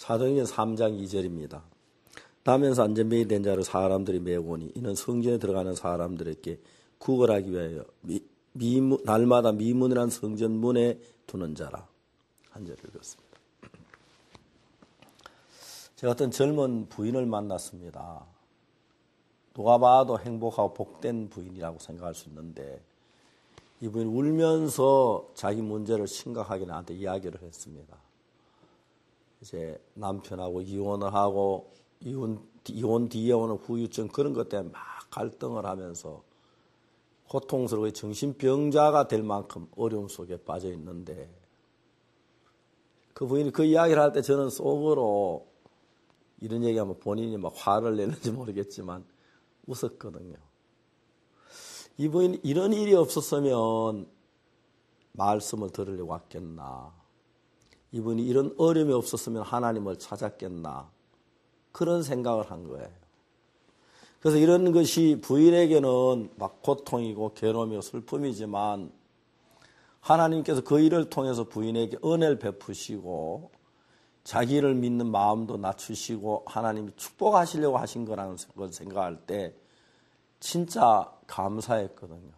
사도행전 3장 2절입니다. 나면서 안전병이 된 자를 사람들이 메우니 이는 성전에 들어가는 사람들에게 구걸하기 위하여 날마다 미문이란 성전 문에 두는 자라. 한 절을 읽었습니다. 제가 어떤 젊은 부인을 만났습니다. 누가 봐도 행복하고 복된 부인이라고 생각할 수 있는데 이 부인이 울면서 자기 문제를 심각하게 나한테 이야기를 했습니다. 이제 남편하고 이혼을 하고 이혼 뒤에 오는 후유증 그런 것 때문에 막 갈등을 하면서 고통스럽게 정신병자가 될 만큼 어려움 속에 빠져 있는데 그 부인이 그 이야기를 할 때 저는 속으로 이런 얘기하면 본인이 막 화를 내는지 모르겠지만 웃었거든요. 이 부인이 이런 일이 없었으면 말씀을 들으려고 왔겠나. 이분이 이런 어려움이 없었으면 하나님을 찾았겠나. 그런 생각을 한 거예요. 그래서 이런 것이 부인에게는 막 고통이고 괴로움이고 슬픔이지만 하나님께서 그 일을 통해서 부인에게 은혜를 베푸시고 자기를 믿는 마음도 낮추시고 하나님이 축복하시려고 하신 거라는 걸 생각할 때 진짜 감사했거든요.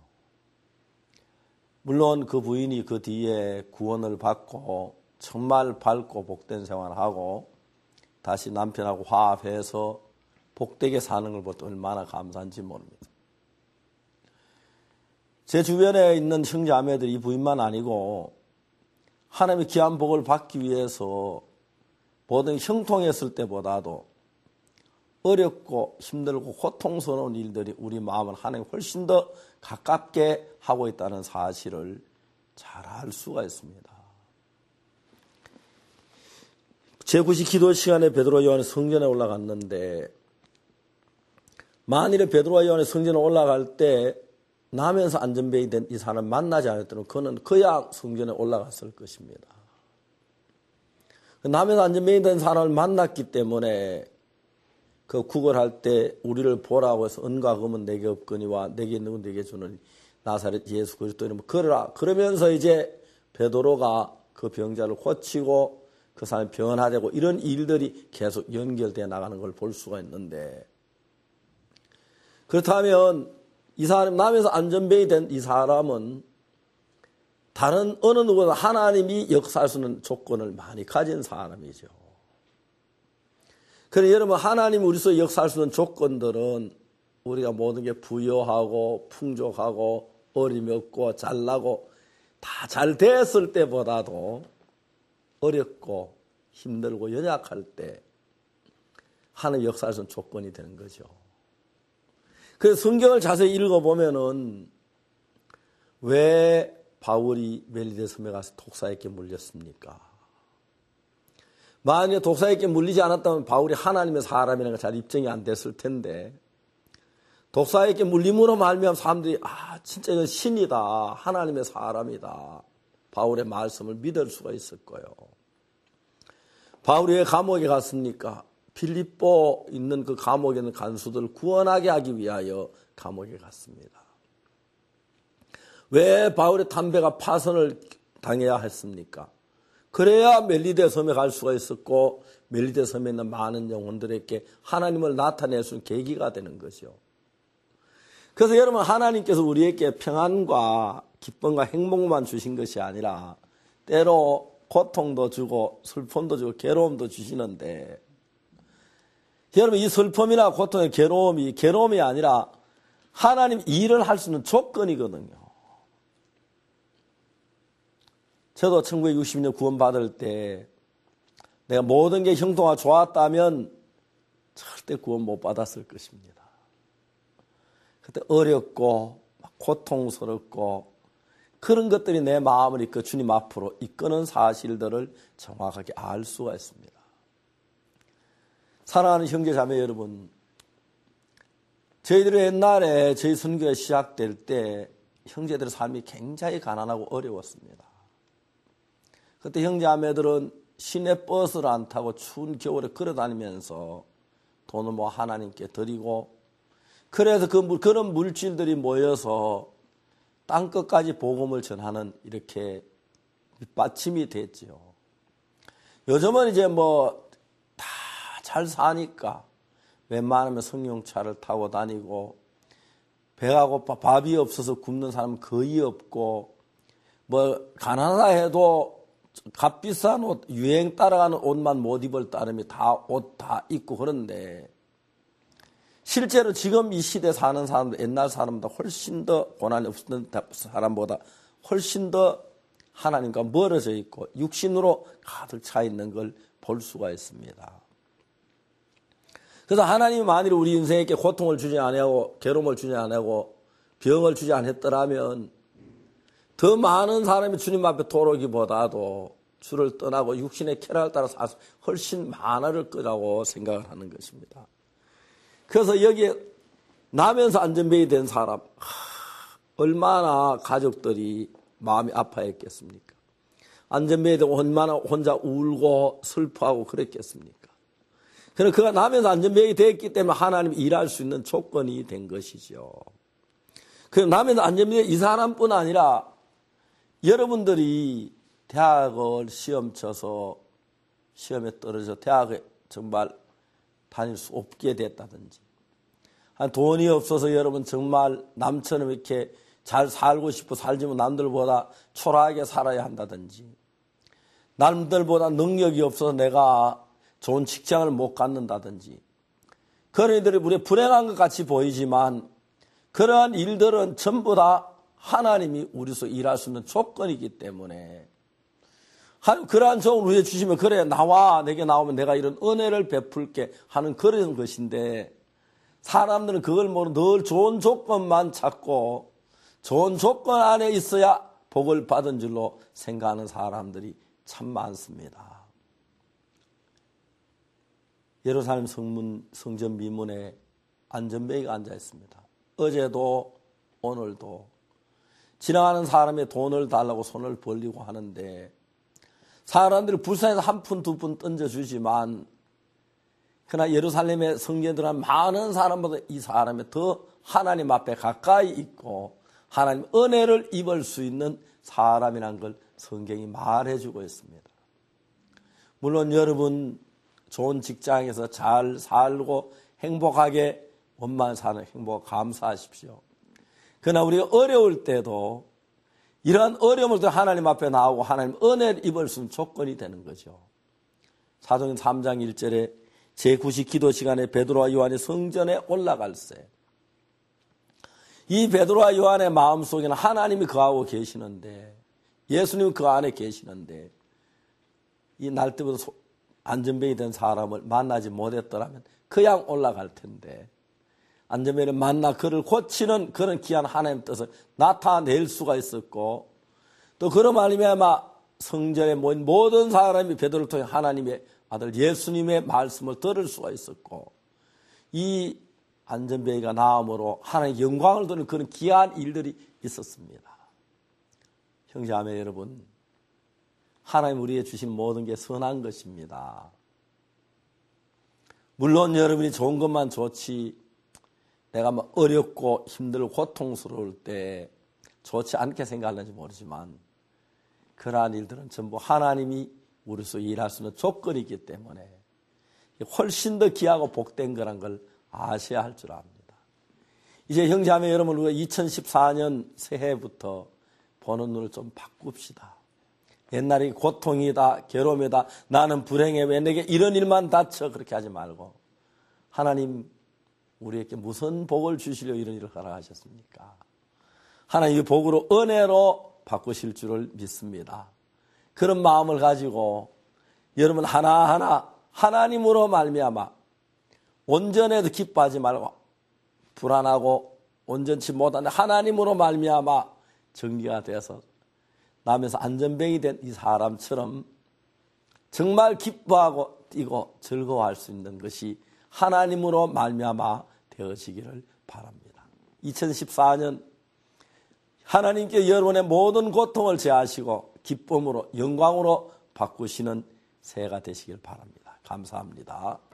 물론 그 부인이 그 뒤에 구원을 받고 정말 밝고 복된 생활을 하고 다시 남편하고 화합해서 복되게 사는 걸 볼 때 얼마나 감사한지 모릅니다. 제 주변에 있는 형제자매들이 이 부인만 아니고 하나님의 귀한 복을 받기 위해서 모든 형통했을 때보다도 어렵고 힘들고 고통스러운 일들이 우리 마음을 하나님 훨씬 더 가깝게 하고 있다는 사실을 잘 알 수가 있습니다. 제9시 기도 시간에 베드로 요한이 성전에 올라갔는데 만일에 베드로와 요한이 성전에 올라갈 때 나면서 안전병이 된 이 사람을 만나지 않았더라면 그는 그야 성전에 올라갔을 것입니다. 나면서 안전병이 된 사람을 만났기 때문에 그 구걸할 때 우리를 보라고 해서 은과 금은 내게 없거니와 내게 있는 건 내게 주는 나사렛 예수 그리스도 이름으로 걸으라. 그러면서 이제 베드로가 그 병자를 고치고 그 사람이 변화되고 이런 일들이 계속 연결되어 나가는 걸 볼 수가 있는데 그렇다면 이 사람 남에서 안전병이 된 이 사람은 다른 어느 누구보다 하나님이 역사할 수 있는 조건을 많이 가진 사람이죠. 그래서 여러분 하나님이 우리 속에 역사할 수 있는 조건들은 우리가 모든 게 부여하고 풍족하고 어림이 없고 잘나고 다 잘 됐을 때보다도 어렵고 힘들고 연약할 때 하나님 역사할 수 있는 조건이 되는 거죠. 그래서 성경을 자세히 읽어보면은 왜 바울이 멜리데 섬에 가서 독사에게 물렸습니까? 만약에 독사에게 물리지 않았다면 바울이 하나님의 사람이라는 걸 잘 입증이 안 됐을 텐데 독사에게 물림으로 말미암아 사람들이 진짜 이건 신이다. 하나님의 사람이다. 바울의 말씀을 믿을 수가 있을 거예요. 바울이 왜 감옥에 갔습니까? 빌립보 있는 그 감옥에 있는 간수들을 구원하게 하기 위하여 감옥에 갔습니다. 왜 바울의 담배가 파선을 당해야 했습니까? 그래야 멜리데 섬에 갈 수가 있었고 멜리데 섬에 있는 많은 영혼들에게 하나님을 나타낼 수 있는 계기가 되는 거죠. 그래서 여러분 하나님께서 우리에게 평안과 기쁨과 행복만 주신 것이 아니라 때로 고통도 주고 슬픔도 주고 괴로움도 주시는데 여러분 이 슬픔이나 고통의 괴로움이 아니라 하나님 일을 할 수 있는 조건이거든요. 저도 1960년 구원받을 때 내가 모든 게 형통하고 좋았다면 절대 구원 못 받았을 것입니다. 그때 어렵고 고통스럽고 그런 것들이 내 마음을 이끌어 주님 앞으로 이끄는 사실들을 정확하게 알 수가 있습니다. 사랑하는 형제 자매 여러분, 저희들이 옛날에 저희 선교가 시작될 때 형제들의 삶이 굉장히 가난하고 어려웠습니다. 그때 형제자매들은 시내 버스를 안 타고 추운 겨울에 걸어다니면서 돈을 하나님께 드리고 그래서 그런 물질들이 모여서 땅끝까지 복음을 전하는 이렇게 밑받침이 됐죠. 요즘은 이제 잘 사니까 웬만하면 승용차를 타고 다니고, 배가 고파 밥이 없어서 굶는 사람은 거의 없고, 뭐 가난하다 해도 값비싼 옷, 유행 따라가는 옷만 못 입을 따름이 다 옷 다 입고 그런데, 실제로 지금 이 시대 사는 사람들, 옛날 사람보다 훨씬 더 고난이 없었던 사람보다 훨씬 더 하나님과 멀어져 있고 육신으로 가득 차 있는 걸 볼 수가 있습니다. 그래서 하나님이 만일 우리 인생에게 고통을 주지 아니하고 괴로움을 주지 아니하고 병을 주지 않았더라면 더 많은 사람이 주님 앞에 돌아오기보다도 주를 떠나고 육신의 쾌락을 따라 사서 훨씬 많을 거라고 생각을 하는 것입니다. 그래서 여기에 나면서 안전뱅이 된 사람, 얼마나 가족들이 마음이 아파했겠습니까? 안전뱅이 되고 얼마나 혼자 울고 슬퍼하고 그랬겠습니까? 그래서 그가 나면서 안전뱅이 됐기 때문에 하나님이 일할 수 있는 조건이 된 것이죠. 그래서 나면서 안전뱅이 이 사람뿐 아니라 여러분들이 대학을 시험 쳐서 시험에 떨어져 대학에 정말 다닐 수 없게 됐다든지, 돈이 없어서 여러분 정말 남처럼 이렇게 잘 살고 싶어 살지만 남들보다 초라하게 살아야 한다든지, 남들보다 능력이 없어서 내가 좋은 직장을 못 갖는다든지, 그런 일들이 우리 불행한 것 같이 보이지만 그러한 일들은 전부 다 하나님이 우리서 일할 수 있는 조건이기 때문에, 그러한 조건을 우리에게 주시면 그래 나와, 내게 나오면 내가 이런 은혜를 베풀게 하는 그런 것인데, 사람들은 그걸 모르고 늘 좋은 조건만 찾고 좋은 조건 안에 있어야 복을 받은 줄로 생각하는 사람들이 참 많습니다. 예루살렘 성전 미문에 안전뱅이가 앉아 있습니다. 어제도 오늘도 지나가는 사람의 돈을 달라고 손을 벌리고 하는데, 사람들이 불쌍해서 한 푼 두 푼 던져주지만, 그러나 예루살렘의 성전에 들어간 많은 사람보다 이 사람이 더 하나님 앞에 가까이 있고 하나님 은혜를 입을 수 있는 사람이란 걸 성경이 말해주고 있습니다. 물론 여러분 좋은 직장에서 잘 살고 행복하게 원만 사는 행복 감사하십시오. 그러나 우리가 어려울 때도 이러한 어려움을 하나님 앞에 나오고 하나님 은혜를 입을 수 있는 조건이 되는 거죠. 사도행전 3장 1절에 제9시 기도 시간에 베드로와 요한이 성전에 올라갈세, 이 베드로와 요한의 마음속에는 하나님이 거하고 계시는데, 예수님이 그 안에 계시는데, 이 날 때부터 안전뱅이 된 사람을 만나지 못했더라면 그냥 올라갈 텐데, 안전뱅이를 만나 그를 고치는 그런 귀한 하나님의 뜻을 나타낼 수가 있었고, 또 그런 말미암아 성전에 모인 모든 사람이 베드로를 통해 하나님의 아들 예수님의 말씀을 들을 수가 있었고, 이 안전뱅이가 나음으로 하나님의 영광을 드리는 그런 귀한 일들이 있었습니다. 형제자매 여러분, 하나님 우리에게 주신 모든 게 선한 것입니다. 물론 여러분이 좋은 것만 좋지, 내가 뭐 어렵고 힘들고 고통스러울 때 좋지 않게 생각하는지 모르지만, 그러한 일들은 전부 하나님이 우리로서 일할 수 있는 조건이기 때문에 훨씬 더 귀하고 복된 거란 걸 아셔야 할 줄 압니다. 이제 형제자매 여러분, 우리가 2014년 새해부터 보는 눈을 좀 바꿉시다. 옛날에 고통이다, 괴로움이다, 나는 불행해, 왜 내게 이런 일만 닥쳐, 그렇게 하지 말고, 하나님 우리에게 무슨 복을 주시려 이런 일을 허락하셨습니까? 하나님의 복으로 은혜로 바꾸실 줄을 믿습니다. 그런 마음을 가지고 여러분 하나하나 하나님으로 말미암아 온전해도 기뻐하지 말고, 불안하고 온전치 못한데 하나님으로 말미암아 정리가 돼서 나면서 안전뱅이 된 이 사람처럼 정말 기뻐하고 뛰고 즐거워할 수 있는 것이 하나님으로 말미암아 되어지기를 바랍니다. 2014년 하나님께 여러분의 모든 고통을 제하시고 기쁨으로 영광으로 바꾸시는 새해가 되시길 바랍니다. 감사합니다.